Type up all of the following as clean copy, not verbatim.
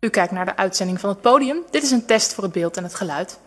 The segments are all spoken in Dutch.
U kijkt naar de uitzending van het podium. Dit is een test voor het beeld en het geluid.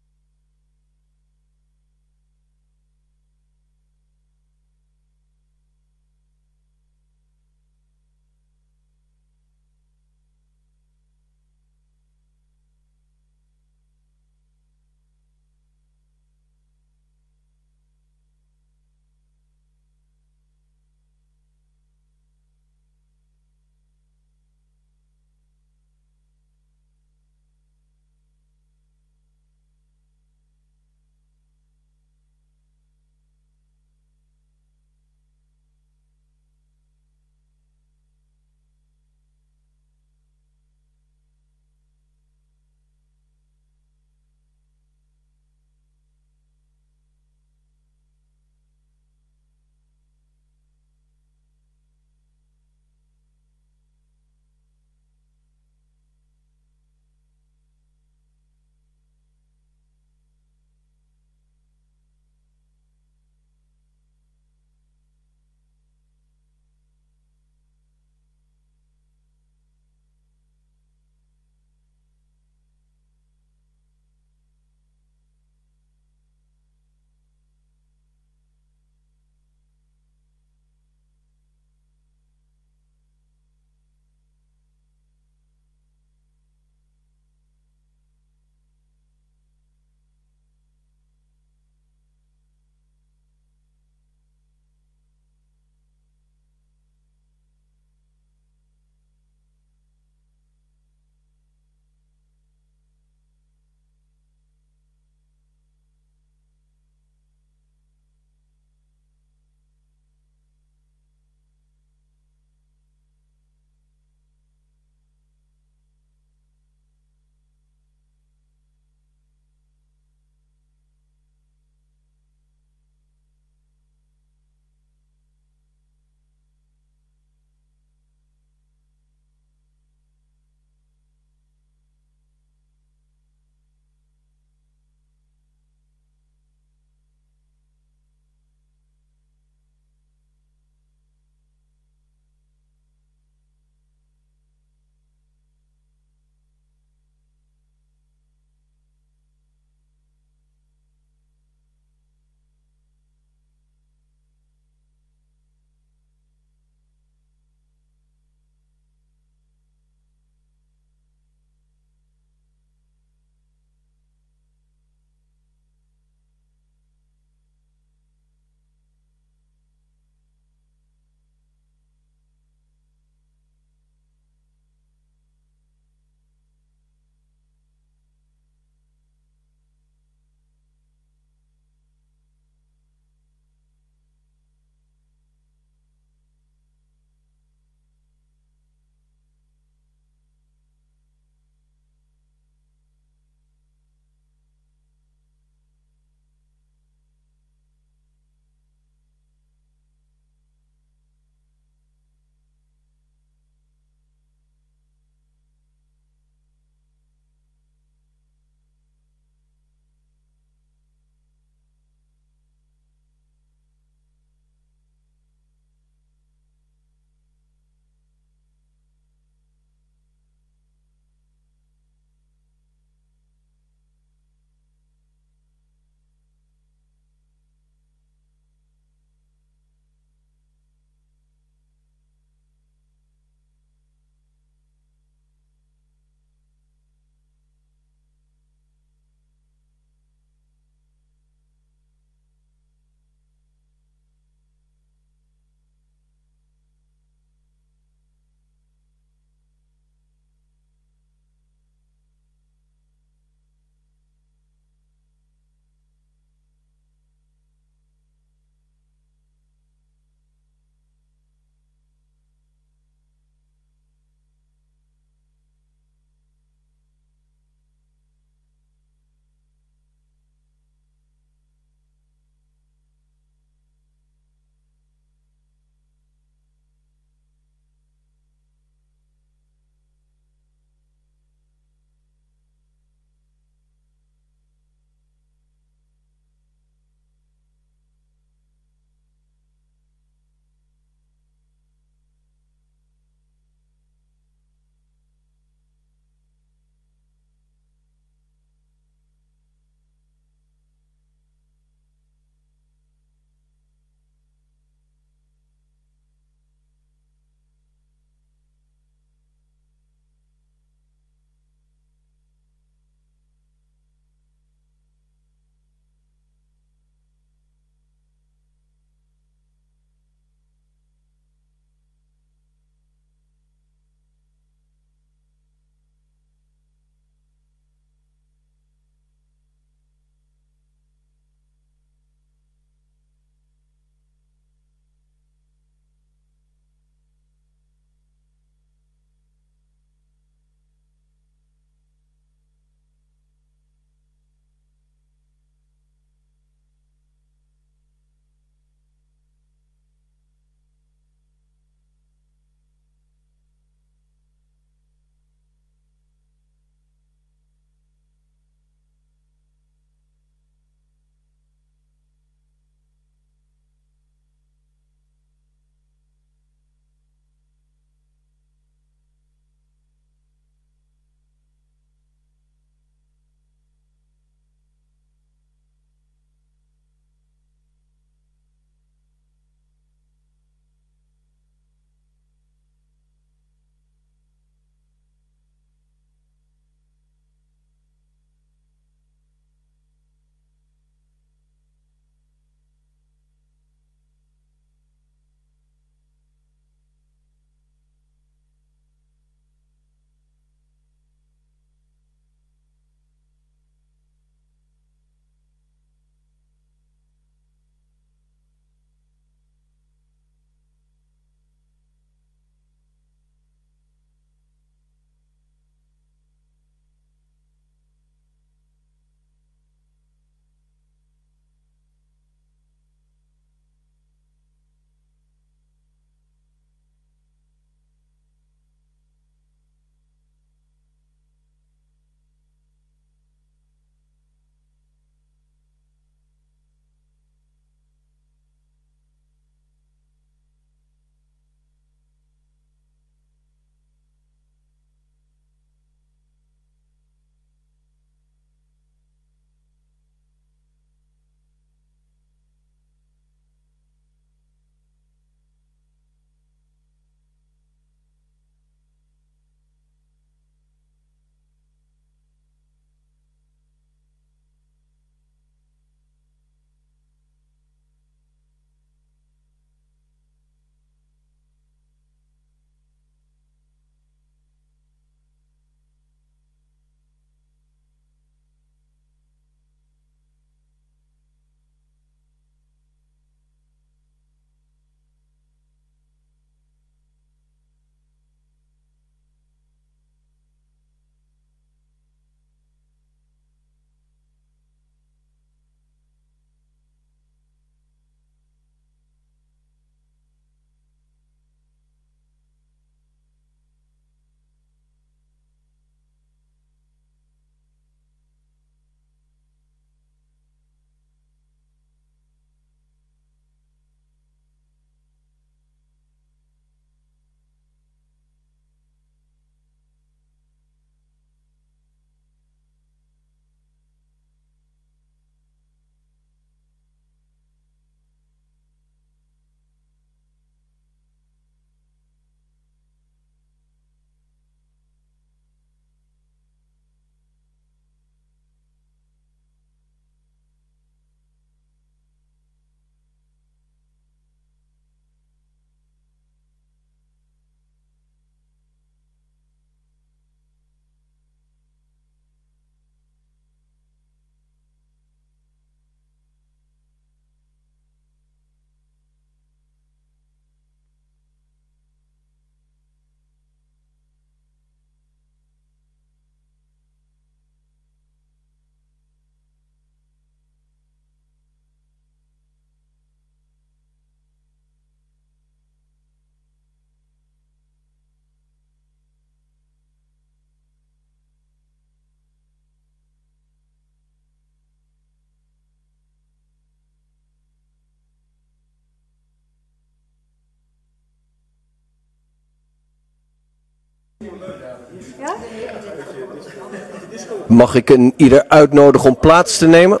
Mag ik een ieder uitnodigen om plaats te nemen?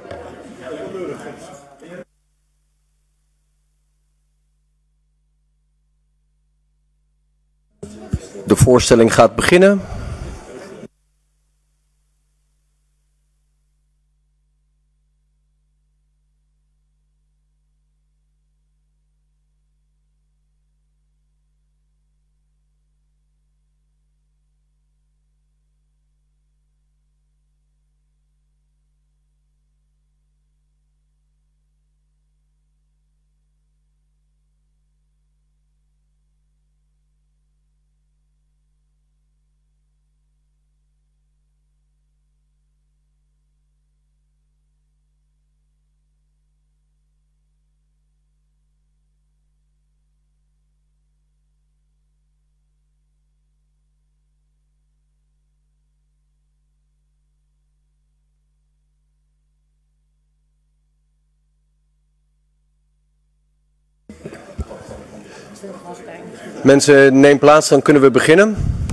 De voorstelling gaat beginnen. Mensen, neem plaats, dan kunnen we beginnen.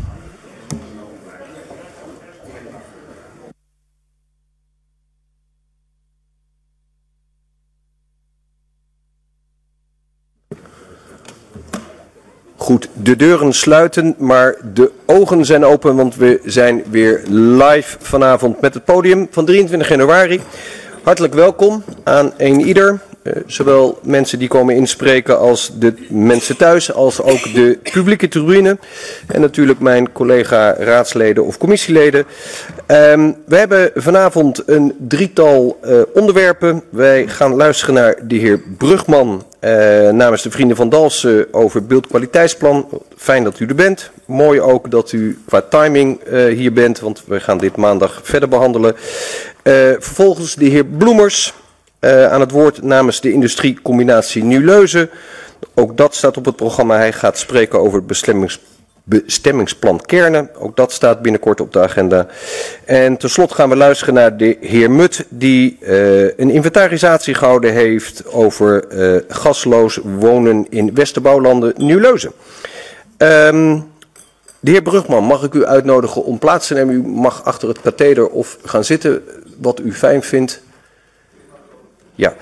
Goed, de deuren sluiten, maar de ogen zijn open, want we zijn weer live vanavond met het podium van 23 januari. Hartelijk welkom aan ieder. Zowel mensen die komen inspreken als de mensen thuis, als ook de publieke tribune. En natuurlijk mijn collega raadsleden of commissieleden. We hebben vanavond een drietal onderwerpen. Wij gaan luisteren naar de heer Brugman namens de Vrienden van Dalfsen over het beeldkwaliteitsplan. Fijn dat u er bent. Mooi ook dat u qua timing hier bent, want we gaan dit maandag verder behandelen. Vervolgens de heer Bloemers. Aan het woord namens de industriecombinatie Nieuw-Leuzen. Ook dat staat op het programma. Hij gaat spreken over het bestemmingsplan Kernen. Ook dat staat binnenkort op de agenda. En tenslotte gaan we luisteren naar de heer Mut, die een inventarisatie gehouden heeft over gasloos wonen in Westerbouwlanden Nieuw-Leuzen. De heer Brugman, mag ik u uitnodigen om plaats te nemen? U mag achter het katheder of gaan zitten, wat u fijn vindt. Ja,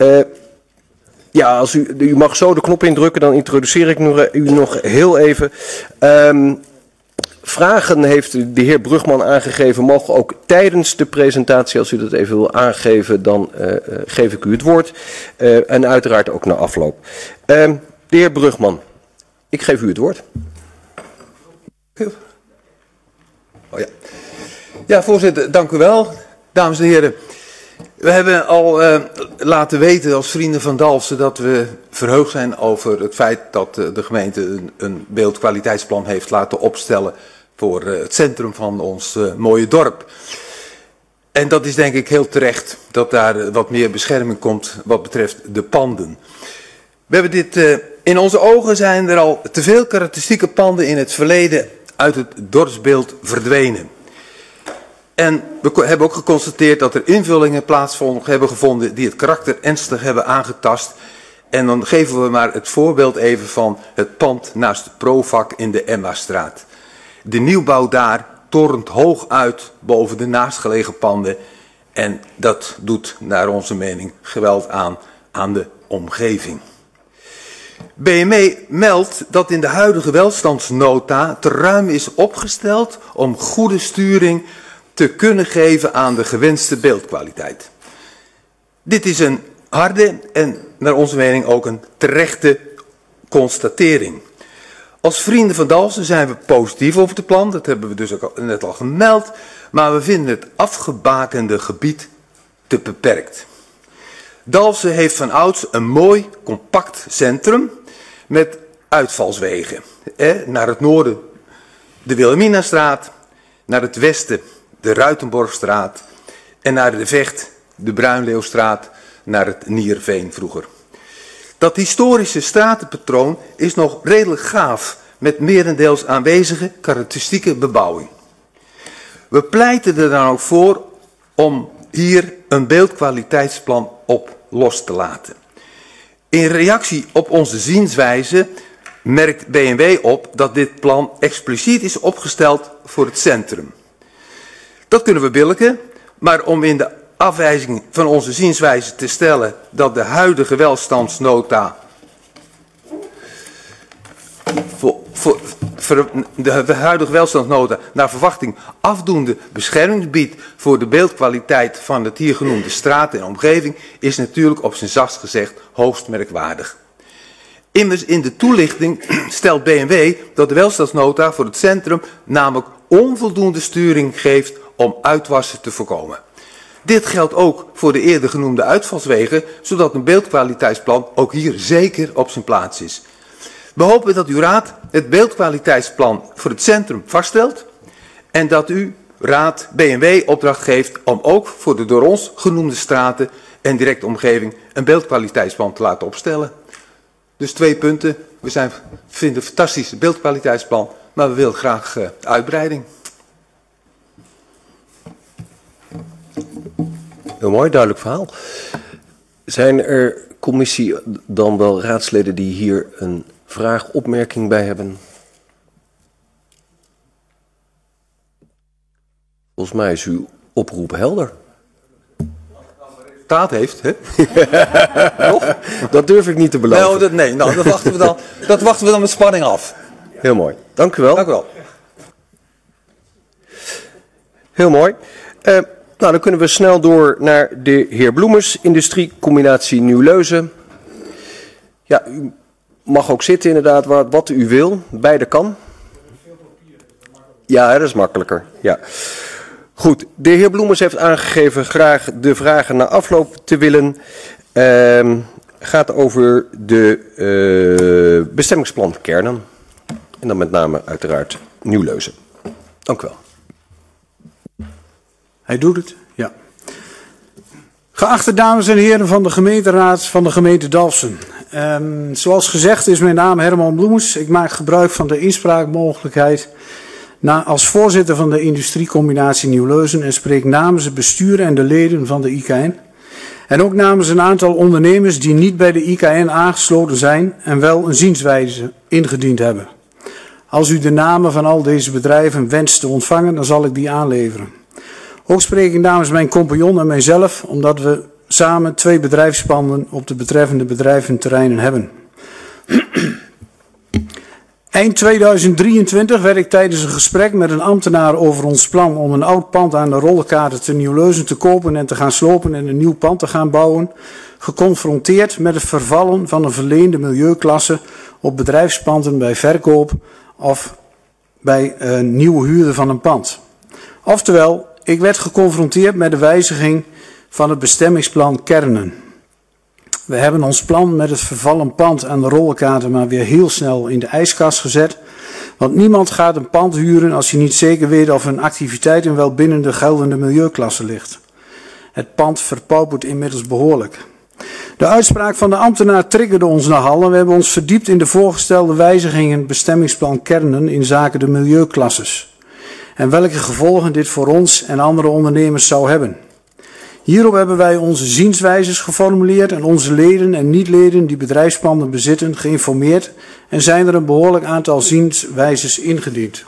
als u mag zo de knop indrukken, dan introduceer ik u nog heel even. Vragen heeft de heer Brugman aangegeven, mogen ook tijdens de presentatie, als u dat even wil aangeven, dan geef ik u het woord. En uiteraard ook na afloop. De heer Brugman, ik geef u het woord. Oh ja. Ja, voorzitter, dank u wel. Dames en heren. We hebben al laten weten als Vrienden van Dalfsen dat we verheugd zijn over het feit dat de gemeente een beeldkwaliteitsplan heeft laten opstellen voor het centrum van ons mooie dorp. En dat is denk ik heel terecht dat daar wat meer bescherming komt wat betreft de panden. We hebben dit, in onze ogen zijn er al te veel karakteristieke panden in het verleden uit het dorpsbeeld verdwenen. En we hebben ook geconstateerd dat er invullingen hebben gevonden die het karakter ernstig hebben aangetast. En dan geven we maar het voorbeeld even van het pand naast de Provac in de Emmastraat. De nieuwbouw daar torent hoog uit boven de naastgelegen panden. En dat doet naar onze mening geweld aan de omgeving. BME meldt dat in de huidige welstandsnota te ruim is opgesteld om goede sturing te kunnen geven aan de gewenste beeldkwaliteit. Dit is een harde en naar onze mening ook een terechte constatering. Als Vrienden van Dalfsen zijn we positief over het plan, dat hebben we dus ook net al gemeld, maar we vinden het afgebakende gebied te beperkt. Dalfsen heeft van ouds een mooi, compact centrum met uitvalswegen. Naar het noorden de Wilhelminastraat, naar het westen de Ruitenborgstraat en naar de Vecht de Bruinleeuwstraat, naar het Nierveen vroeger. Dat historische stratenpatroon is nog redelijk gaaf met merendeels aanwezige karakteristieke bebouwing. We pleiten er dan ook voor om hier een beeldkwaliteitsplan op los te laten. In reactie op onze zienswijze merkt BMW op dat dit plan expliciet is opgesteld voor het centrum. Dat kunnen we billijken, maar om in de afwijzing van onze zienswijze te stellen dat de huidige welstandsnota de huidige welstandsnota naar verwachting afdoende bescherming biedt voor de beeldkwaliteit van het hier genoemde straat en omgeving, is natuurlijk op zijn zachtst gezegd hoogst merkwaardig. Immers in de toelichting stelt BMW dat de welstandsnota voor het centrum namelijk onvoldoende sturing geeft om uitwassen te voorkomen. Dit geldt ook voor de eerder genoemde uitvalswegen, zodat een beeldkwaliteitsplan ook hier zeker op zijn plaats is. We hopen dat uw raad het beeldkwaliteitsplan voor het centrum vaststelt en dat u raad BMW opdracht geeft om ook voor de door ons genoemde straten en directe omgeving een beeldkwaliteitsplan te laten opstellen. Dus 2 punten. We vinden een fantastisch beeldkwaliteitsplan, maar we willen graag uitbreiding. Heel mooi, duidelijk verhaal. Zijn er commissie dan wel raadsleden die hier een vraag, opmerking bij hebben? Volgens mij is uw oproep helder. Taat heeft, hè? Dat durf ik niet te beloven. Nee, dat wachten we dan met spanning af. Heel mooi. Dank u wel. Dank u wel. Heel mooi. Nou, dan kunnen we snel door naar de heer Bloemers, Industriecombinatie Nieuw-Leuzen. Ja, u mag ook zitten inderdaad wat u wil. Beide kan. Ja, dat is makkelijker. Ja. Goed, de heer Bloemers heeft aangegeven graag de vragen na afloop te willen. Gaat over de bestemmingsplan kernen. En dan met name uiteraard Nieuw-Leuzen. Dank u wel. Hij doet het, ja. Geachte dames en heren van de gemeenteraad van de gemeente Dalfsen. Zoals gezegd is mijn naam Herman Bloemers. Ik maak gebruik van de inspraakmogelijkheid als voorzitter van de Industriecombinatie Nieuw-Leuzen en spreek namens het bestuur en de leden van de IKN. En ook namens een aantal ondernemers die niet bij de IKN aangesloten zijn en wel een zienswijze ingediend hebben. Als u de namen van al deze bedrijven wenst te ontvangen, dan zal ik die aanleveren. Ook spreek ik namens mijn compagnon en mijzelf, omdat we samen 2 bedrijfspanden op de betreffende bedrijventerreinen hebben. Eind 2023 werd ik tijdens een gesprek met een ambtenaar over ons plan om een oud pand aan de Rollenkaart te Nieuw-Leuzen te kopen en te gaan slopen en een nieuw pand te gaan bouwen, geconfronteerd met het vervallen van een verleende milieuklasse op bedrijfspanden bij verkoop of bij een nieuwe huurder van een pand. Oftewel, ik werd geconfronteerd met de wijziging van het bestemmingsplan kernen. We hebben ons plan met het vervallen pand aan de Rollenkaarten maar weer heel snel in de ijskast gezet. Want niemand gaat een pand huren als je niet zeker weet of een activiteit wel binnen de geldende milieuklasse ligt. Het pand verpaupert inmiddels behoorlijk. De uitspraak van de ambtenaar triggerde ons nogal en we hebben ons verdiept in de voorgestelde wijzigingen bestemmingsplan kernen in zaken de milieuklasses. En welke gevolgen dit voor ons en andere ondernemers zou hebben. Hierop hebben wij onze zienswijzes geformuleerd en onze leden en niet-leden die bedrijfspanden bezitten geïnformeerd en zijn er een behoorlijk aantal zienswijzes ingediend.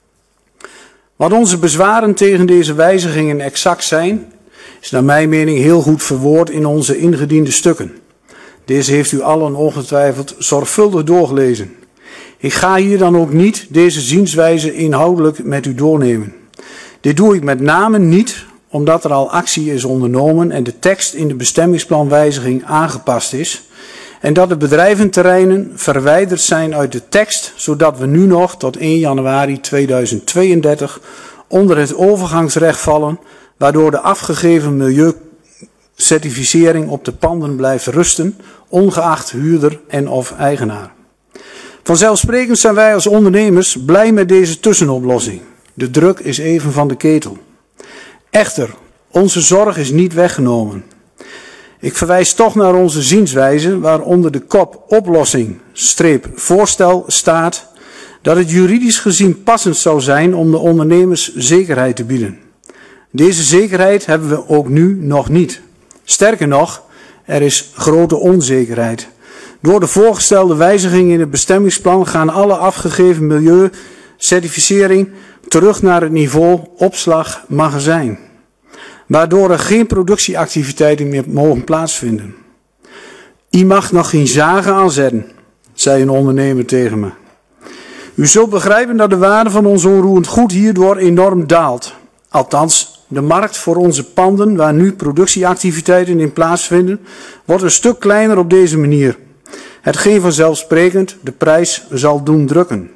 Wat onze bezwaren tegen deze wijzigingen exact zijn, is naar mijn mening heel goed verwoord in onze ingediende stukken. Deze heeft u allen ongetwijfeld zorgvuldig doorgelezen. Ik ga hier dan ook niet deze zienswijze inhoudelijk met u doornemen. Dit doe ik met name niet omdat er al actie is ondernomen en de tekst in de bestemmingsplanwijziging aangepast is en dat de bedrijventerreinen verwijderd zijn uit de tekst, zodat we nu nog tot 1 januari 2032 onder het overgangsrecht vallen, waardoor de afgegeven milieucertificering op de panden blijft rusten, ongeacht huurder en of eigenaar. Vanzelfsprekend zijn wij als ondernemers blij met deze tussenoplossing. De druk is even van de ketel. Echter, onze zorg is niet weggenomen. Ik verwijs toch naar onze zienswijze, waaronder de kop oplossing-voorstel staat dat het juridisch gezien passend zou zijn om de ondernemers zekerheid te bieden. Deze zekerheid hebben we ook nu nog niet. Sterker nog, er is grote onzekerheid. Door de voorgestelde wijzigingen in het bestemmingsplan gaan alle afgegeven milieucertificering terug naar het niveau opslag-magazijn, waardoor er geen productieactiviteiten meer mogen plaatsvinden. U mag nog geen zagen aanzetten, zei een ondernemer tegen me. U zult begrijpen dat de waarde van ons onroerend goed hierdoor enorm daalt. Althans, de markt voor onze panden, waar nu productieactiviteiten in plaatsvinden, wordt een stuk kleiner op deze manier. Hetgeen vanzelfsprekend de prijs zal doen drukken.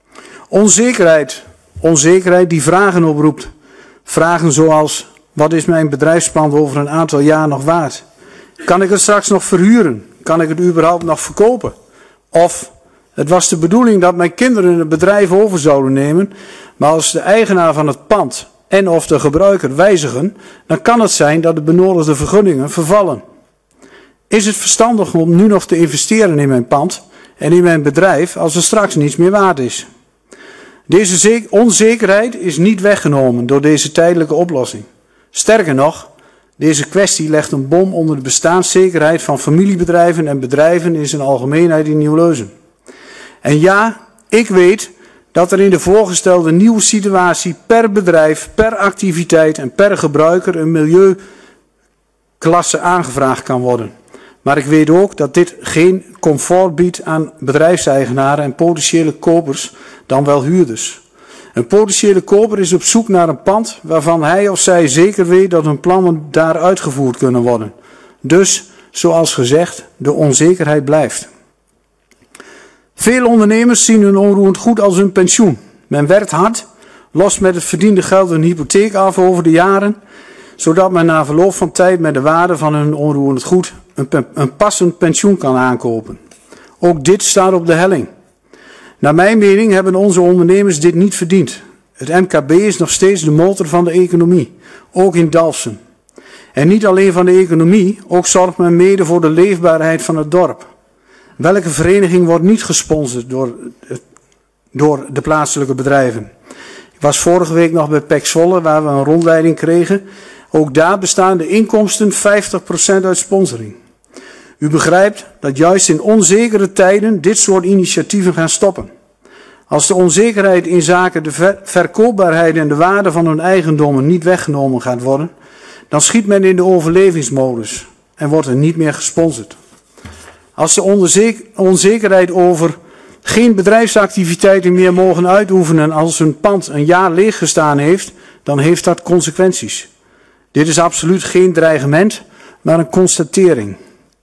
Onzekerheid die vragen oproept. Vragen zoals: wat is mijn bedrijfspand over een aantal jaar nog waard? Kan ik het straks nog verhuren? Kan ik het überhaupt nog verkopen? Of: het was de bedoeling dat mijn kinderen het bedrijf over zouden nemen, maar als de eigenaar van het pand en of de gebruiker wijzigen, dan kan het zijn dat de benodigde vergunningen vervallen. Is het verstandig om nu nog te investeren in mijn pand en in mijn bedrijf als er straks niets meer waard is? Deze onzekerheid is niet weggenomen door deze tijdelijke oplossing. Sterker nog, deze kwestie legt een bom onder de bestaanszekerheid van familiebedrijven en bedrijven in zijn algemeenheid in Nieuw-Leusen. En ja, ik weet dat er in de voorgestelde nieuwe situatie per bedrijf, per activiteit en per gebruiker een milieuklasse aangevraagd kan worden. Maar ik weet ook dat dit geen comfort biedt aan bedrijfseigenaren en potentiële kopers, dan wel huurders. Een potentiële koper is op zoek naar een pand waarvan hij of zij zeker weet dat hun plannen daar uitgevoerd kunnen worden. Dus, zoals gezegd, de onzekerheid blijft. Veel ondernemers zien hun onroerend goed als hun pensioen. Men werkt hard, lost met het verdiende geld een hypotheek af over de jaren, zodat men na verloop van tijd met de waarde van hun onroerend goed een passend pensioen kan aankopen. Ook dit staat op de helling. Naar mijn mening hebben onze ondernemers dit niet verdiend. Het MKB is nog steeds de motor van de economie, ook in Dalfsen. En niet alleen van de economie, ook zorgt men mede voor de leefbaarheid van het dorp. Welke vereniging wordt niet gesponsord door de plaatselijke bedrijven? Ik was vorige week nog bij PEC Zwolle, waar we een rondleiding kregen. Ook daar bestaan de inkomsten 50% uit sponsoring. U begrijpt dat juist in onzekere tijden dit soort initiatieven gaan stoppen. Als de onzekerheid in zaken de verkoopbaarheid en de waarde van hun eigendommen niet weggenomen gaat worden, dan schiet men in de overlevingsmodus en wordt er niet meer gesponsord. Als de onzekerheid over geen bedrijfsactiviteiten meer mogen uitoefenen als hun pand een jaar leeggestaan heeft, dan heeft dat consequenties. Dit is absoluut geen dreigement, maar een constatering.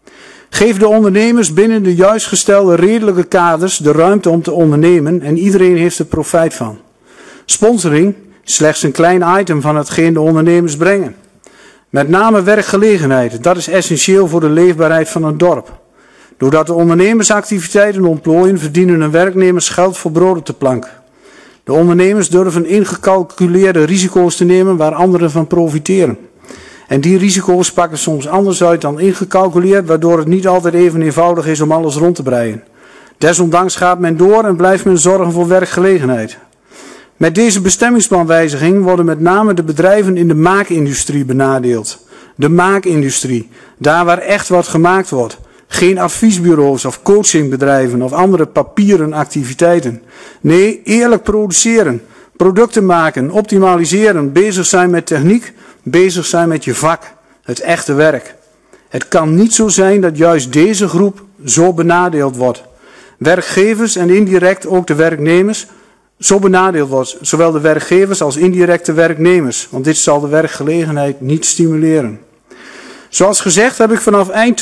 Geef de ondernemers binnen de juist gestelde redelijke kaders de ruimte om te ondernemen en iedereen heeft er profijt van. Sponsoring is slechts een klein item van hetgeen de ondernemers brengen. Met name werkgelegenheid, dat is essentieel voor de leefbaarheid van een dorp. Doordat de ondernemersactiviteiten ontplooien, verdienen hun werknemers geld voor brood op de plank. De ondernemers durven ingecalculeerde risico's te nemen waar anderen van profiteren. En die risico's pakken soms anders uit dan ingecalculeerd, waardoor het niet altijd even eenvoudig is om alles rond te breien. Desondanks gaat men door en blijft men zorgen voor werkgelegenheid. Met deze bestemmingsplanwijziging worden met name de bedrijven in de maakindustrie benadeeld. De maakindustrie, daar waar echt wat gemaakt wordt. Geen adviesbureaus of coachingbedrijven of andere papieren activiteiten. Nee, eerlijk produceren, producten maken, optimaliseren, bezig zijn met techniek, bezig zijn met je vak, het echte werk. Het kan niet zo zijn dat juist deze groep zo benadeeld wordt. Werkgevers en indirect ook de werknemers zo benadeeld wordt. Zowel de werkgevers als indirecte werknemers, want dit zal de werkgelegenheid niet stimuleren. Zoals gezegd heb ik vanaf eind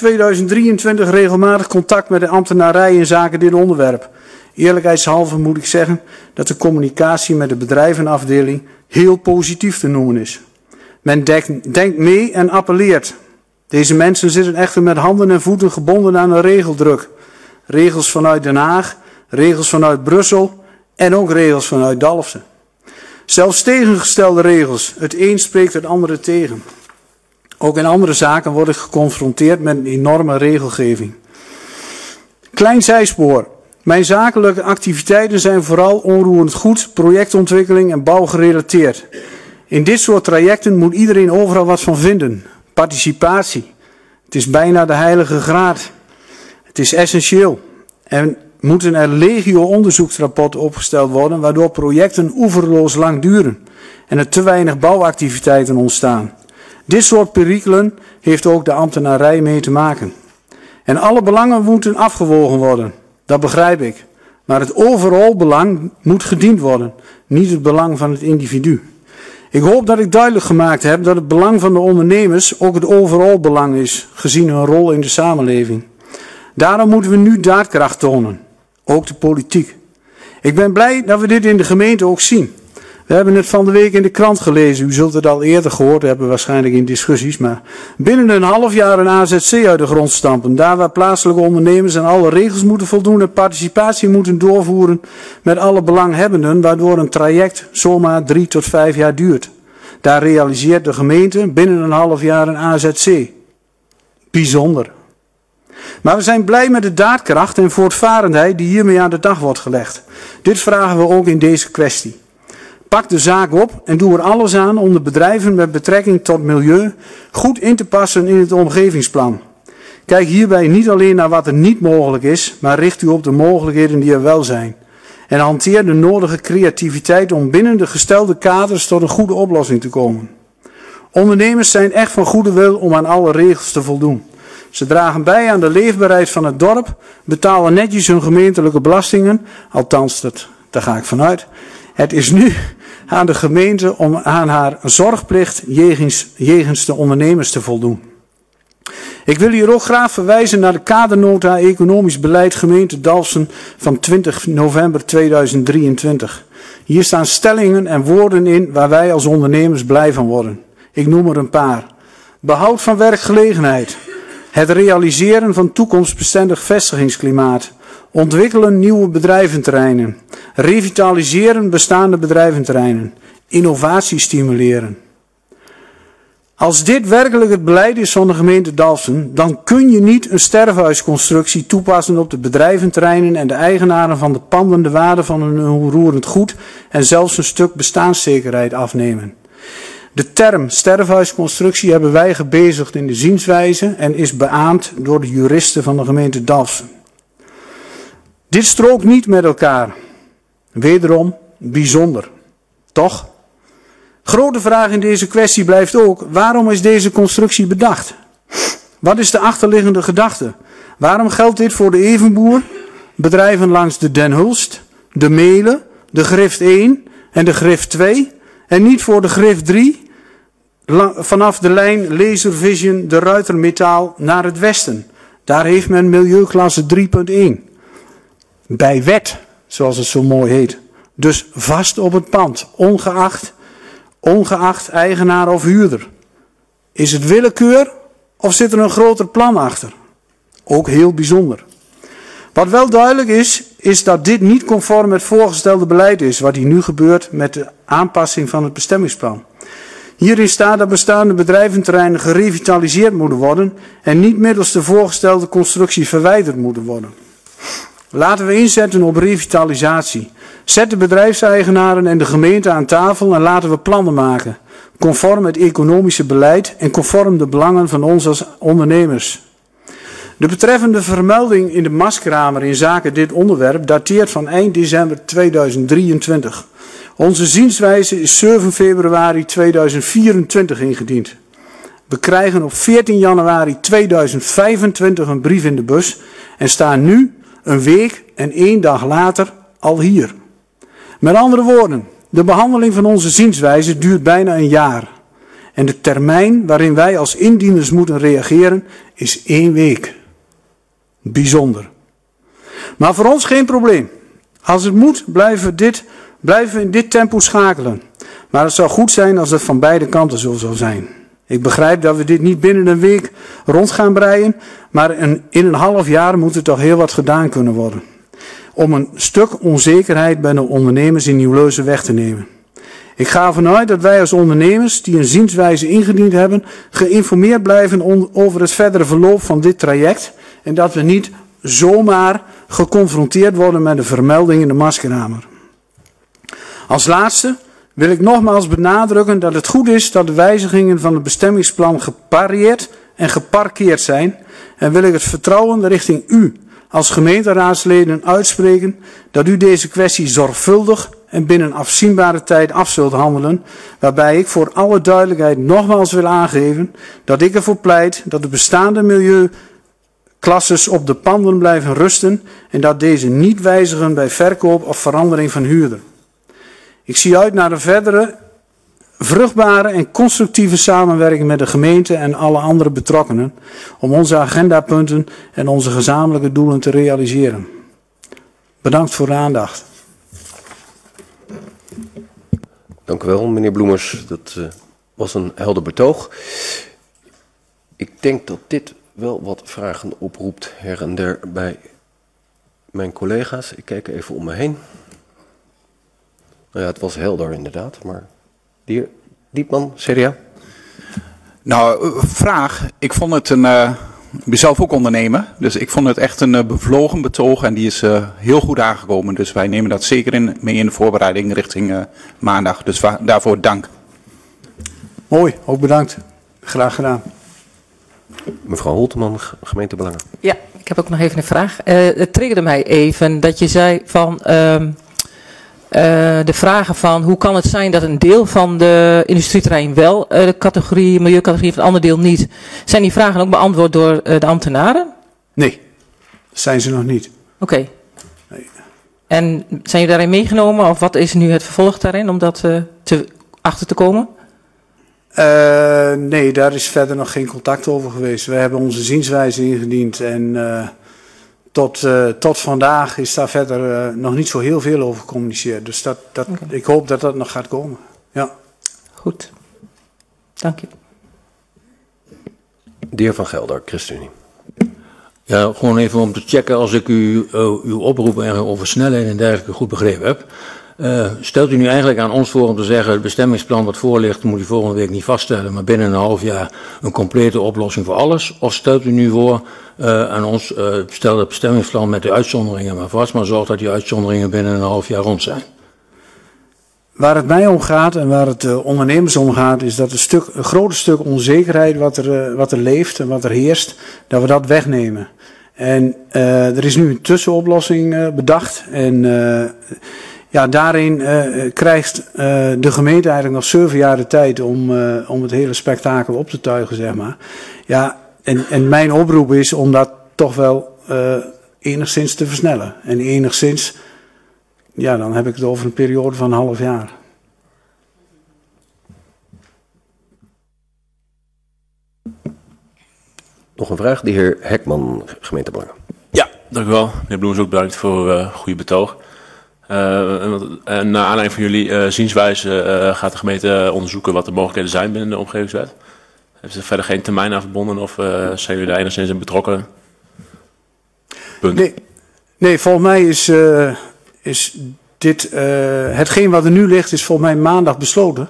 2023 regelmatig contact met de ambtenarij in zaken dit onderwerp. Eerlijkheidshalve moet ik zeggen dat de communicatie met de bedrijvenafdeling heel positief te noemen is. Men denkt mee en appelleert. Deze mensen zitten echter met handen en voeten gebonden aan een regeldruk. Regels vanuit Den Haag, regels vanuit Brussel en ook regels vanuit Dalfsen. Zelfs tegengestelde regels, het een spreekt het andere tegen. Ook in andere zaken word ik geconfronteerd met een enorme regelgeving. Klein zijspoor. Mijn zakelijke activiteiten zijn vooral onroerend goed, projectontwikkeling en bouw gerelateerd. In dit soort trajecten moet iedereen overal wat van vinden. Participatie. Het is bijna de heilige graad. Het is essentieel. En moeten er legio onderzoeksrapporten opgesteld worden, waardoor projecten oeverloos lang duren en er te weinig bouwactiviteiten ontstaan. Dit soort perikelen heeft ook de ambtenarij mee te maken. En alle belangen moeten afgewogen worden, dat begrijp ik. Maar het overal belang moet gediend worden, niet het belang van het individu. Ik hoop dat ik duidelijk gemaakt heb dat het belang van de ondernemers ook het overal belang is, gezien hun rol in de samenleving. Daarom moeten we nu daadkracht tonen, ook de politiek. Ik ben blij dat we dit in de gemeente ook zien. We hebben het van de week in de krant gelezen. U zult het al eerder gehoord hebben, waarschijnlijk in discussies. Maar binnen een half jaar een AZC uit de grond stampen. Daar waar plaatselijke ondernemers aan alle regels moeten voldoen en participatie moeten doorvoeren met alle belanghebbenden. Waardoor een traject zomaar 3 tot 5 jaar duurt. Daar realiseert de gemeente binnen een half jaar een AZC. Bijzonder. Maar we zijn blij met de daadkracht en voortvarendheid die hiermee aan de dag wordt gelegd. Dit vragen we ook in deze kwestie. Pak de zaak op en doe er alles aan om de bedrijven met betrekking tot milieu goed in te passen in het omgevingsplan. Kijk hierbij niet alleen naar wat er niet mogelijk is, maar richt u op de mogelijkheden die er wel zijn. En hanteer de nodige creativiteit om binnen de gestelde kaders tot een goede oplossing te komen. Ondernemers zijn echt van goede wil om aan alle regels te voldoen. Ze dragen bij aan de leefbaarheid van het dorp, betalen netjes hun gemeentelijke belastingen, althans daar ga ik vanuit. Het is nu aan de gemeente om aan haar zorgplicht jegens de ondernemers te voldoen. Ik wil hier ook graag verwijzen naar de kadernota Economisch Beleid gemeente Dalfsen van 20 november 2023. Hier staan stellingen en woorden in waar wij als ondernemers blij van worden. Ik noem er een paar. Behoud van werkgelegenheid. Het realiseren van toekomstbestendig vestigingsklimaat. Ontwikkelen nieuwe bedrijventerreinen. Revitaliseren bestaande bedrijventerreinen. Innovatie stimuleren. Als dit werkelijk het beleid is van de gemeente Dalfsen, dan kun je niet een sterfhuisconstructie toepassen op de bedrijventerreinen en de eigenaren van de panden de waarde van hun onroerend goed en zelfs een stuk bestaanszekerheid afnemen. De term sterfhuisconstructie hebben wij gebezigd in de zienswijze en is beaamd door de juristen van de gemeente Dalfsen. Dit strookt niet met elkaar. Wederom bijzonder. Toch? Grote vraag in deze kwestie blijft ook, waarom is deze constructie bedacht? Wat is de achterliggende gedachte? Waarom geldt dit voor de Evenboer, bedrijven langs de Den Hulst, de Melen, de Grift 1 en de Grift 2 en niet voor de Grift 3 vanaf de lijn Laser Vision de Ruitermetaal naar het westen? Daar heeft men milieuklasse 3.1. Bij wet, zoals het zo mooi heet. Dus vast op het pand, ongeacht eigenaar of huurder. Is het willekeur of zit er een groter plan achter? Ook heel bijzonder. Wat wel duidelijk is dat dit niet conform het voorgestelde beleid is, wat hier nu gebeurt met de aanpassing van het bestemmingsplan. Hierin staat dat bestaande bedrijventerreinen gerevitaliseerd moeten worden en niet middels de voorgestelde constructie verwijderd moeten worden. Laten we inzetten op revitalisatie. Zet de bedrijfseigenaren en de gemeente aan tafel en laten we plannen maken. Conform het economische beleid en conform de belangen van ons als ondernemers. De betreffende vermelding in de Marskramer in zaken dit onderwerp dateert van eind december 2023. Onze zienswijze is 7 februari 2024 ingediend. We krijgen op 14 januari 2025 een brief in de bus en staan nu een week en 1 dag later al hier. Met andere woorden, de behandeling van onze zienswijze duurt bijna een jaar. En de termijn waarin wij als indieners moeten reageren is 1 week. Bijzonder. Maar voor ons geen probleem. Als het moet, blijven we in dit tempo schakelen. Maar het zou goed zijn als het van beide kanten zo zou zijn. Ik begrijp dat we dit niet binnen een week rond gaan breien, maar in een half jaar moet er toch heel wat gedaan kunnen worden. Om een stuk onzekerheid bij de ondernemers in Nieuw-Leusen weg te nemen. Ik ga ervan uit dat wij als ondernemers die een zienswijze ingediend hebben, geïnformeerd blijven over het verdere verloop van dit traject en dat we niet zomaar geconfronteerd worden met een vermelding in de Marskramer. Als laatste wil ik nogmaals benadrukken dat het goed is dat de wijzigingen van het bestemmingsplan gepareerd en geparkeerd zijn en wil ik het vertrouwen richting u als gemeenteraadsleden uitspreken dat u deze kwestie zorgvuldig en binnen afzienbare tijd af zult handelen, waarbij ik voor alle duidelijkheid nogmaals wil aangeven dat ik ervoor pleit dat de bestaande milieuklasses op de panden blijven rusten en dat deze niet wijzigen bij verkoop of verandering van huurder. Ik zie uit naar een verdere vruchtbare en constructieve samenwerking met de gemeente en alle andere betrokkenen om onze agendapunten en onze gezamenlijke doelen te realiseren. Bedankt voor de aandacht. Dank u wel, meneer Bloemers. Dat was een helder betoog. Ik denk dat dit wel wat vragen oproept her en der bij mijn collega's. Ik kijk even om me heen. Nou ja, het was helder inderdaad, maar de heer Diepman, CDA. Nou, vraag. Ik vond het ik ben zelf ook ondernemer, dus ik vond het echt een bevlogen betoog en die is heel goed aangekomen. Dus wij nemen dat zeker mee in de voorbereiding richting maandag. Dus daarvoor dank. Mooi, ook bedankt. Graag gedaan. Mevrouw Holteman, gemeentebelangen. Ja, ik heb ook nog even een vraag. Het triggerde mij even dat je zei van de vragen van hoe kan het zijn dat een deel van de industrieterrein wel de categorie, milieucategorie, van het andere deel niet. Zijn die vragen ook beantwoord door de ambtenaren? Nee, zijn ze nog niet. Oké. Nee. En zijn jullie daarin meegenomen of wat is nu het vervolg daarin om dat achter te komen? Nee, daar is verder nog geen contact over geweest. We hebben onze zienswijze ingediend en tot vandaag is daar verder nog niet zo heel veel over gecommuniceerd. Dus okay. Ik hoop dat dat nog gaat komen. Ja. Goed. Dank je. De heer Van Gelder, ChristenUnie. Ja, gewoon even om te checken als ik uw oproep over snelheid en dergelijke goed begrepen heb. Stelt u nu eigenlijk aan ons voor om te zeggen, het bestemmingsplan wat voor ligt, moet u volgende week niet vaststellen, maar binnen een half jaar een complete oplossing voor alles? Of stelt u nu voor aan ons, stel het bestemmingsplan met de uitzonderingen maar vast, maar zorg dat die uitzonderingen binnen een half jaar rond zijn? Waar het mij om gaat en waar het ondernemers om gaat, is dat een groot stuk onzekerheid wat er leeft en wat er heerst, dat we dat wegnemen. En er is nu een tussenoplossing bedacht en ja, daarin krijgt de gemeente eigenlijk nog 7 jaar de tijd om het hele spektakel op te tuigen, zeg maar. Ja, en mijn oproep is om dat toch wel enigszins te versnellen. En enigszins, ja, dan heb ik het over een periode van een half jaar. Nog een vraag, de heer Hekman, gemeentebelangen. Ja, dank u wel. Meneer Bloemers, ook bedankt voor goede betoog. En naar aanleiding van jullie zienswijze gaat de gemeente onderzoeken wat de mogelijkheden zijn binnen de omgevingswet. Heeft er verder geen termijn aan verbonden of zijn jullie daar enigszins in betrokken? Punt. Nee, volgens mij is dit, hetgeen wat er nu ligt, is volgens mij maandag besloten.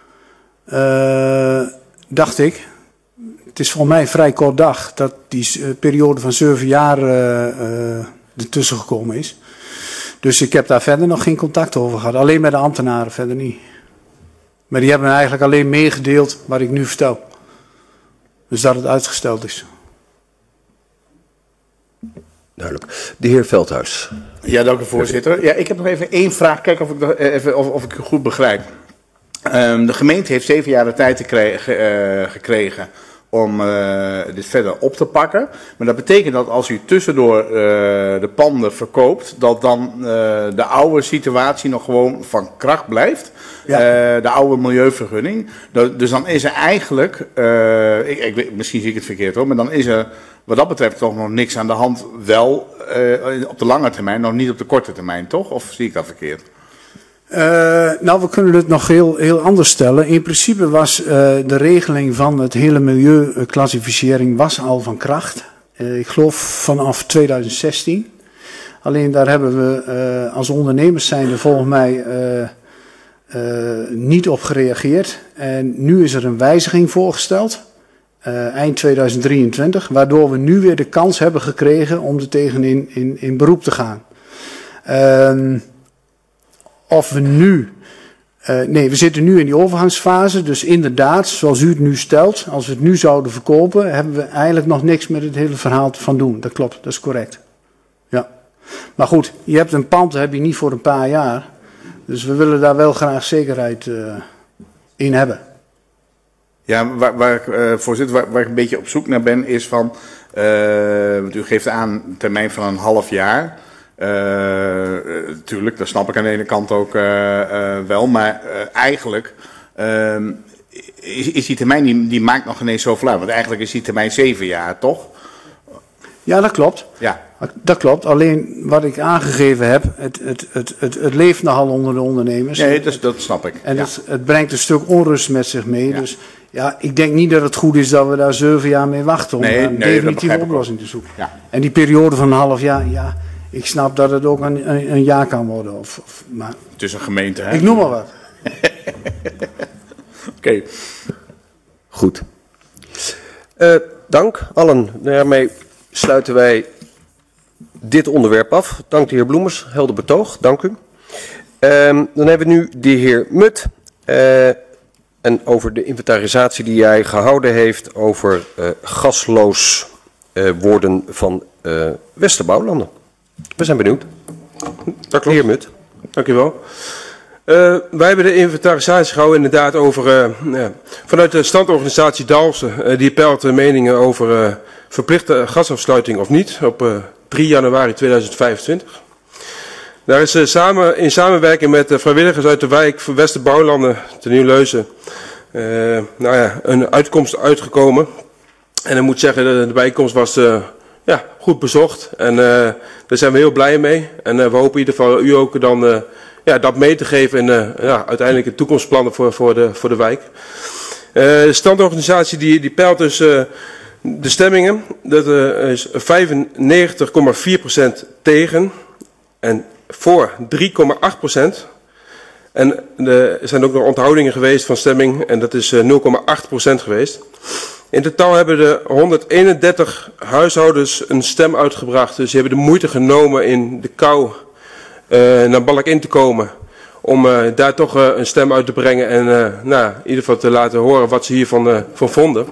Dacht ik. Het is volgens mij een vrij kort dag dat die periode van 7 jaar ertussen gekomen is. Dus ik heb daar verder nog geen contact over gehad. Alleen met de ambtenaren, verder niet. Maar die hebben eigenlijk alleen meegedeeld wat ik nu vertel. Dus dat het uitgesteld is. Duidelijk. De heer Veldhuis. Ja, dank u voorzitter. Ja, ik heb nog even 1 vraag. Kijk of ik u goed begrijp. De gemeente heeft 7 jaar de tijd gekregen om dit verder op te pakken. Maar dat betekent dat als u tussendoor de panden verkoopt, dat dan de oude situatie nog gewoon van kracht blijft. Ja. De oude milieuvergunning. Dus dan is er eigenlijk, misschien zie ik het verkeerd hoor, maar dan is er wat dat betreft toch nog niks aan de hand. Wel op de lange termijn, nog niet op de korte termijn, toch? Of zie ik dat verkeerd? Nou, we kunnen het nog heel anders stellen. In principe was de regeling van het hele milieuclassificering was al van kracht. Ik geloof vanaf 2016. Alleen daar hebben we als ondernemers zijnde volgens mij niet op gereageerd. En nu is er een wijziging voorgesteld. Eind 2023. Waardoor we nu weer de kans hebben gekregen om er tegen in beroep te gaan. Of we nu Nee, we zitten nu in die overgangsfase. Dus inderdaad, zoals u het nu stelt, als we het nu zouden verkopen, hebben we eigenlijk nog niks met het hele verhaal van doen. Dat klopt, dat is correct. Ja. Maar goed, je hebt een pand, dat heb je niet voor een paar jaar. Dus we willen daar wel graag zekerheid in hebben. Ja, voorzitter, waar ik een beetje op zoek naar ben, is van, want u geeft aan een termijn van een half jaar. Tuurlijk, dat snap ik aan de ene kant ook wel, maar eigenlijk is die termijn, die maakt nog ineens zoveel uit. Want eigenlijk is die termijn 7 jaar, toch? Ja, dat klopt. Ja. Dat klopt, alleen wat ik aangegeven heb, het leeft nogal onder de ondernemers. Nee, dat snap ik. En het brengt een stuk onrust met zich mee. Ja. Dus ja, ik denk niet dat het goed is dat we daar 7 jaar mee wachten om een definitieve oplossing te zoeken. Ja. En die periode van een half jaar, ja, ik snap dat het ook een jaar kan worden. Maar het is een gemeente, hè? Ik noem maar wat. Oké. Goed. Dank allen. Daarmee sluiten wij dit onderwerp af. Dank de heer Bloemers. Helder betoog. Dank u. Dan hebben we nu de heer Mut. En over de inventarisatie die hij gehouden heeft over gasloos worden van Westerbouwlanden. We zijn benieuwd. Dat klopt. Heer Mut. Dank u wel. Wij hebben de inventarisatie gehouden inderdaad over, vanuit de standorganisatie Dalfsen, die peilt de meningen over verplichte gasafsluiting of niet op 3 januari 2025. Daar is in samenwerking met de vrijwilligers uit de wijk van Westerbouwlanden te Nieuw-Leuzen een uitkomst uitgekomen. En ik moet zeggen, de bijeenkomst was goed bezocht en daar zijn we heel blij mee. En we hopen in ieder geval u ook dan dat mee te geven in uiteindelijk de toekomstplannen voor de wijk. De standorganisatie die peilt dus de stemmingen. Dat is 95,4% tegen en voor 3,8%. En er zijn ook nog onthoudingen geweest van stemming en dat is 0,8% geweest. In totaal hebben de 131 huishoudens een stem uitgebracht. Dus die hebben de moeite genomen in de kou naar Balk in te komen. Om daar toch een stem uit te brengen en in ieder geval te laten horen wat ze hiervan vonden.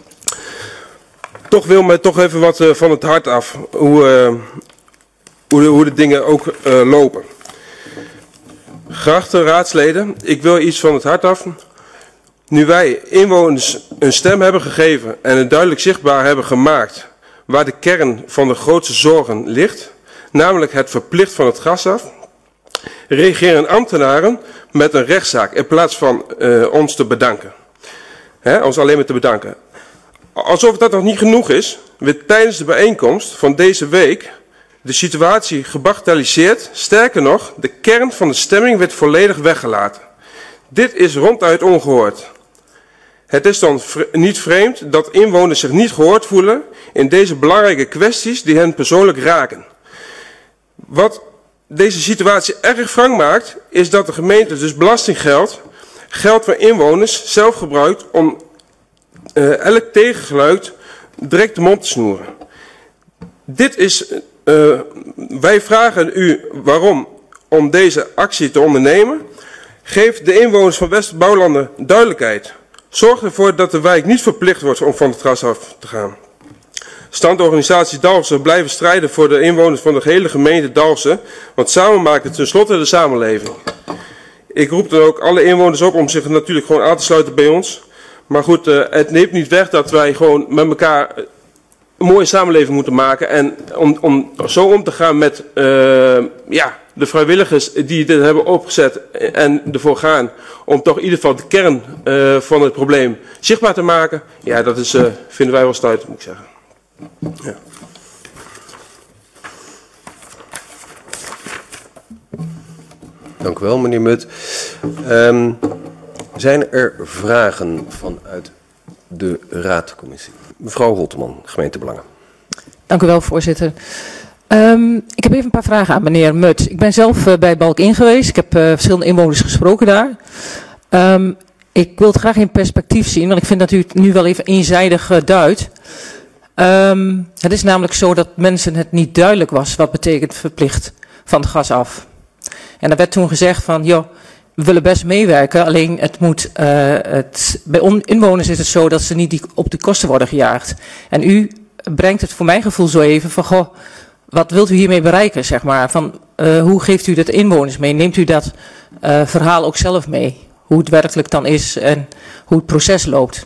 Toch wil men toch even wat van het hart af. Hoe de dingen ook lopen. Geachte raadsleden, ik wil iets van het hart af. Nu wij inwoners een stem hebben gegeven en het duidelijk zichtbaar hebben gemaakt waar de kern van de grootste zorgen ligt, namelijk het verplicht van het gas af, reageren ambtenaren met een rechtszaak in plaats van ons te bedanken. Ons alleen maar te bedanken. Alsof dat nog niet genoeg is, werd tijdens de bijeenkomst van deze week de situatie gebagatelliseerd. Sterker nog, de kern van de stemming werd volledig weggelaten. Dit is ronduit ongehoord. Het is dan niet vreemd dat inwoners zich niet gehoord voelen in deze belangrijke kwesties die hen persoonlijk raken. Wat deze situatie erg wrang maakt, is dat de gemeente dus belastinggeld, geld van inwoners, zelf gebruikt om elk tegengeluid direct de mond te snoeren. Dit is, wij vragen u waarom om deze actie te ondernemen. Geef de inwoners van Westerbouwlanden duidelijkheid. Zorg ervoor dat de wijk niet verplicht wordt om van het gas af te gaan. Standorganisatie Dalfsen blijven strijden voor de inwoners van de gehele gemeente Dalfsen, want samen maken het tenslotte de samenleving. Ik roep dan ook alle inwoners op om zich natuurlijk gewoon aan te sluiten bij ons. Maar goed, het neemt niet weg dat wij gewoon met elkaar een mooie samenleving moeten maken. En om zo om te gaan met de vrijwilligers die dit hebben opgezet en ervoor gaan om toch in ieder geval de kern van het probleem zichtbaar te maken. Ja, dat is, vinden wij wel stuitend, moet ik zeggen. Ja. Dank u wel, meneer Mut. Zijn er vragen vanuit de raadcommissie? Mevrouw Holteman, gemeentebelangen. Dank u wel, voorzitter. Ik heb even een paar vragen aan meneer Mut. Ik ben zelf bij Balk in geweest. Ik heb verschillende inwoners gesproken daar. Ik wil het graag in perspectief zien, want ik vind dat u het nu wel even eenzijdig duidt. Het is namelijk zo dat mensen het niet duidelijk was wat betekent verplicht van het gas af. En er werd toen gezegd van, joh, we willen best meewerken, alleen het moet, bij inwoners is het zo dat ze niet op de kosten worden gejaagd. En u brengt het voor mijn gevoel zo even van, goh, wat wilt u hiermee bereiken, zeg maar? Van, hoe geeft u dat inwoners mee? Neemt u dat verhaal ook zelf mee? Hoe het werkelijk dan is en hoe het proces loopt?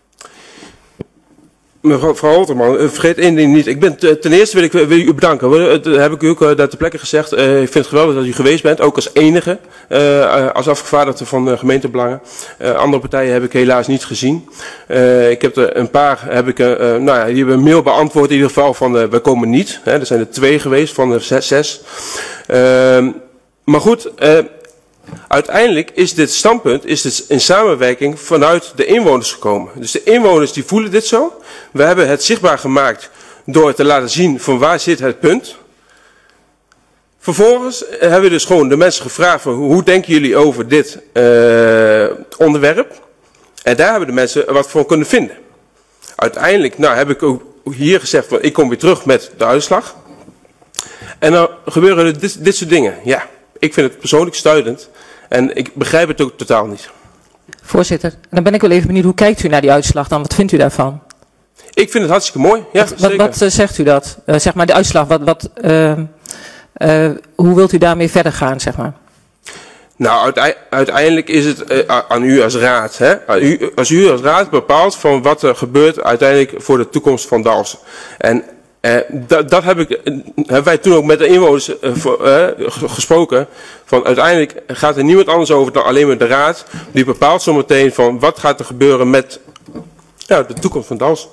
Mevrouw Holterman, vergeet één ding niet. Ten eerste wil u bedanken. Dat heb ik u ook daar ter plekke gezegd. Ik vind het geweldig dat u geweest bent, ook als enige, als afgevaardigde van gemeentebelangen. Andere partijen heb ik helaas niet gezien. Ik heb er een paar, die hebben een mail beantwoord in ieder geval van wij komen niet. Er zijn er 2 geweest van de 6. Maar goed, uiteindelijk is dit standpunt in samenwerking vanuit de inwoners gekomen. Dus de inwoners die voelen dit zo. We hebben het zichtbaar gemaakt door te laten zien van waar zit het punt. Vervolgens hebben we dus gewoon de mensen gevraagd van hoe denken jullie over dit onderwerp. En daar hebben de mensen wat voor kunnen vinden. Uiteindelijk heb ik ook hier gezegd van ik kom weer terug met de uitslag. En dan gebeuren er dit soort dingen. Ja, ik vind het persoonlijk stuitend. En ik begrijp het ook totaal niet. Voorzitter, dan ben ik wel even benieuwd, hoe kijkt u naar die uitslag dan? Wat vindt u daarvan? Ik vind het hartstikke mooi. Ja, wat zegt u dat? Zeg maar de uitslag, hoe wilt u daarmee verder gaan, zeg maar? Nou, uiteindelijk is het aan u als raad. Hè? Als u als raad bepaalt van wat er gebeurt uiteindelijk voor de toekomst van Dalfsen. En dat hebben wij toen ook met de inwoners gesproken. Van uiteindelijk gaat er niemand anders over dan alleen maar de raad. Die bepaalt zometeen van wat gaat er gebeuren met de toekomst van Dalfsen.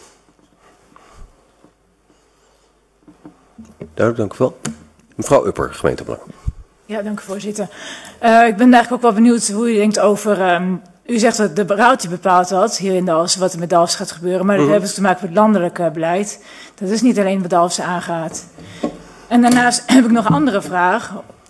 Duidelijk, dank u wel. Mevrouw Upper, gemeentebelangen. Ja, dank u voorzitter. Ik ben eigenlijk ook wel benieuwd hoe u denkt over... u zegt dat de raad die bepaalt dat hier in Dalfsen, wat er met Dalfsen gaat gebeuren. Maar dat heeft dus te maken met landelijk beleid. Dat is niet alleen wat Dalfsen aangaat. En daarnaast heb ik nog een andere vraag.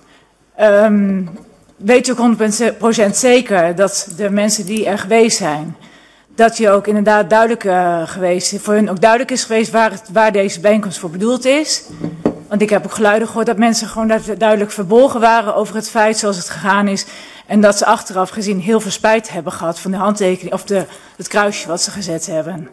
Weet u ook 100% zeker dat de mensen die er geweest zijn, dat je ook inderdaad voor hun ook duidelijk is geweest waar deze bijeenkomst voor bedoeld is? Want ik heb ook geluiden gehoord dat mensen gewoon duidelijk verbolgen waren over het feit zoals het gegaan is. En dat ze achteraf gezien heel veel spijt hebben gehad van de handtekening of het kruisje wat ze gezet hebben.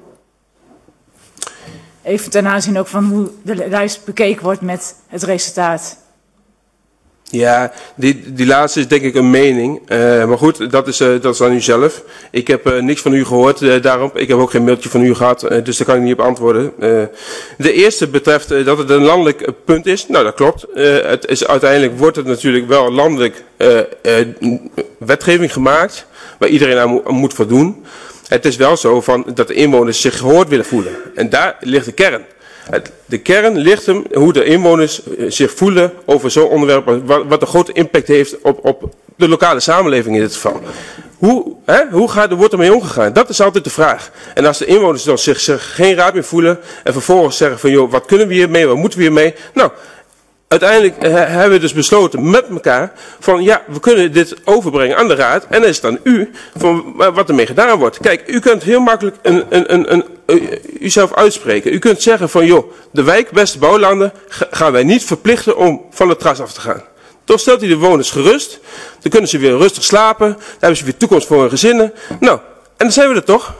Even ten aanzien ook van hoe de lijst bekeken wordt met het resultaat. Ja, die laatste is denk ik een mening. Maar goed, dat is aan u zelf. Ik heb niks van u gehoord daarop. Ik heb ook geen mailtje van u gehad, dus daar kan ik niet op antwoorden. De eerste betreft dat het een landelijk punt is. Nou, dat klopt. Uiteindelijk wordt het natuurlijk wel landelijk wetgeving gemaakt, waar iedereen aan moet voldoen. Het is wel zo dat de inwoners zich gehoord willen voelen. En daar ligt de kern. De kern ligt hem hoe de inwoners zich voelen over zo'n onderwerp, wat een grote impact heeft op de lokale samenleving in dit geval. Hoe wordt ermee omgegaan? Dat is altijd de vraag. En als de inwoners dan zich geen raad meer voelen en vervolgens zeggen van joh, wat kunnen we hiermee, wat moeten we hiermee? Nou, uiteindelijk hebben we dus besloten met elkaar van ja, we kunnen dit overbrengen aan de raad en dan is het aan u van wat ermee gedaan wordt. Kijk, u kunt heel makkelijk uzelf uitspreken. U kunt zeggen van joh, de wijk Beste Bouwlanden gaan wij niet verplichten om van het terras af te gaan. Toch stelt u de bewoners gerust, dan kunnen ze weer rustig slapen, dan hebben ze weer toekomst voor hun gezinnen. Nou, en dan zijn we er toch?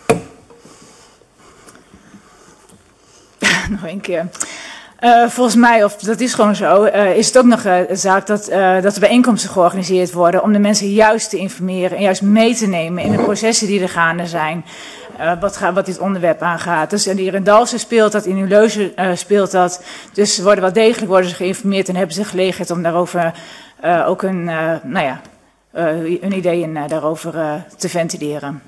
Nog een keer. Volgens mij, of dat is gewoon zo, is het ook nog een zaak dat er bijeenkomsten georganiseerd worden om de mensen juist te informeren en juist mee te nemen in de processen die er gaande zijn. Wat dit onderwerp aangaat. Dus hier in Dalfsen speelt dat, in Nieuw-Leuzen speelt dat. Dus ze worden ze geïnformeerd en hebben ze gelegenheid om daarover ook hun ideeën daarover te ventileren.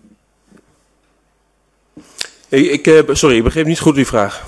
Sorry, ik begreep niet goed uw vraag.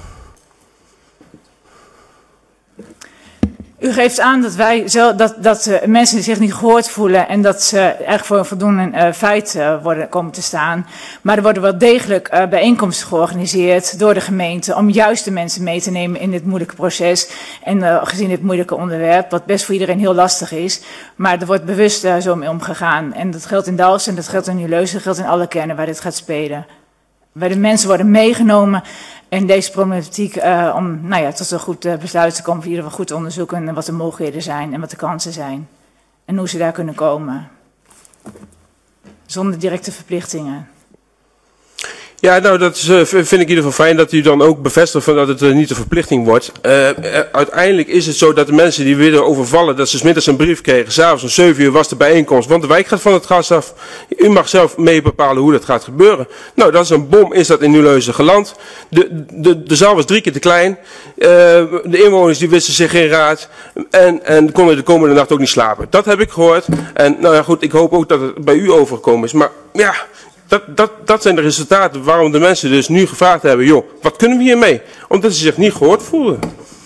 U geeft aan dat mensen zich niet gehoord voelen en dat ze echt voor een voldoende feit komen te staan. Maar er worden wel degelijk bijeenkomsten georganiseerd door de gemeente om juist de mensen mee te nemen in dit moeilijke proces. En gezien dit moeilijke onderwerp, wat best voor iedereen heel lastig is. Maar er wordt bewust zo mee omgegaan. En dat geldt in Dalfsen, dat geldt in Nieuw-Leuzen, dat geldt in alle kernen waar dit gaat spelen. Waar de mensen worden meegenomen in deze problematiek tot een goed besluit te komen, in ieder geval goed te onderzoeken wat de mogelijkheden zijn en wat de kansen zijn. en hoe ze daar kunnen komen. Zonder directe verplichtingen. Ja, nou, dat is, vind ik in ieder geval fijn dat u dan ook bevestigt van dat het niet een verplichting wordt. Uiteindelijk is het zo dat de mensen die willen overvallen, dat ze 's middags een brief kregen, 's avonds om 7 uur was de bijeenkomst, want de wijk gaat van het gas af. U mag zelf mee bepalen hoe dat gaat gebeuren. Nou, dat is een bom, is dat in Nieuwleusen geland. De zaal was 3 keer te klein. De inwoners die wisten zich geen raad en konden de komende nacht ook niet slapen. Dat heb ik gehoord. En nou ja, goed, ik hoop ook dat het bij u overgekomen is. Maar ja, dat zijn de resultaten waarom de mensen dus nu gevraagd hebben, joh, wat kunnen we hiermee? Omdat ze zich niet gehoord voelen.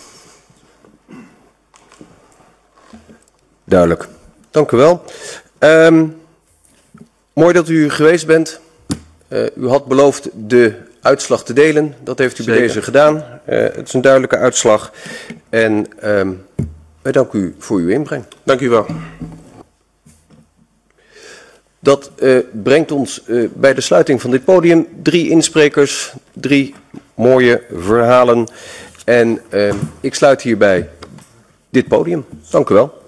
Duidelijk. Dank u wel. Mooi dat u geweest bent. U had beloofd de uitslag te delen. Dat heeft u bij deze gedaan. Het is een duidelijke uitslag. En wij danken u voor uw inbreng. Dank u wel. Dat brengt ons bij de sluiting van dit podium. 3 insprekers, 3 mooie verhalen. En ik sluit hierbij dit podium. Dank u wel.